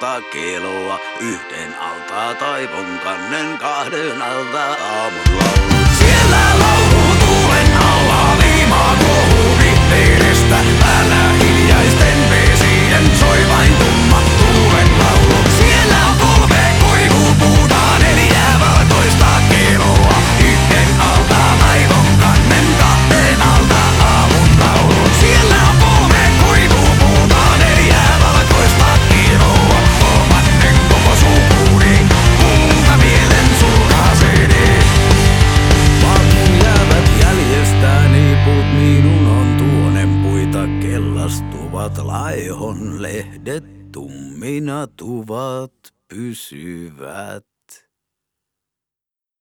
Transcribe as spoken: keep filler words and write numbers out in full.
koista keloa. Yhden alta taivon kannen, kahden alta aamun laulu. Siellä lauluu tuulen alla, liimaa kuohuu vihreidestä. Päällä hiljaisten vesien soi vain tumma tuulen laulu. Siellä on kolme koivupuuta, neljä valkoista keloa. Yhden alta taivon kannen, kahden alta aamun laulu. Siellä on kolme koivupuuta, neljä valkoista keloa. Kolmannen koko sukuni, kuulta mielen sulkaseeni. Maat mun jäävät jäljestäni, puut minun on tuonen puita. Kellastuvat laihon lehdet, tummina tuvat pysyvät.